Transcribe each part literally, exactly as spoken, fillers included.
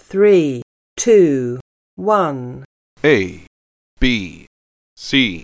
three, two, one. A, B, C.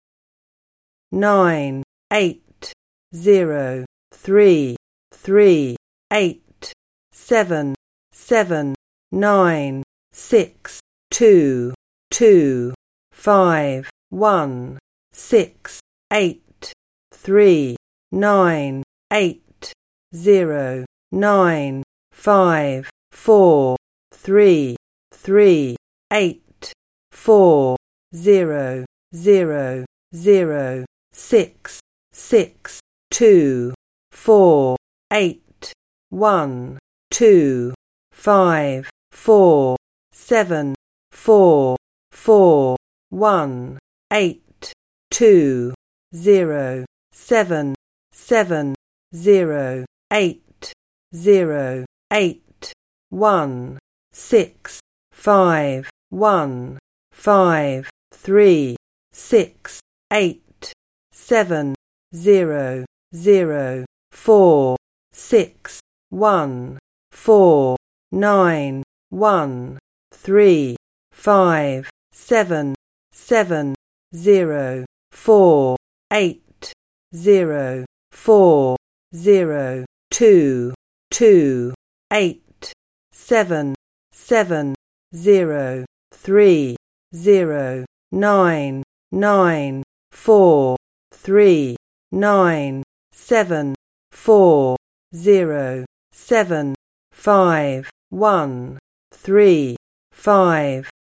Nine, eight, zero, three, three, eight, seven, seven, nine, six, two, two, five, one, six, eight, three, nine, eight, zero, nine, five, four, three, three, eight, four, zero, zero, zero, six, six, two, four, eight, one, two, five, four, seven, four, four, one, eight, two, zero, seven, seven, zero, eight, zero, eight, one, six, five, one, five, three, six, eight, seven, zero, zero, four, six, one, four, nine, one, three, five, seven, seven, zero, four, eight, zero, four, zero, two, two, eight, seven, seven, zero, three, zero, nine, nine, four, three, nine, seven, four, zero, seven, five, one, three, five,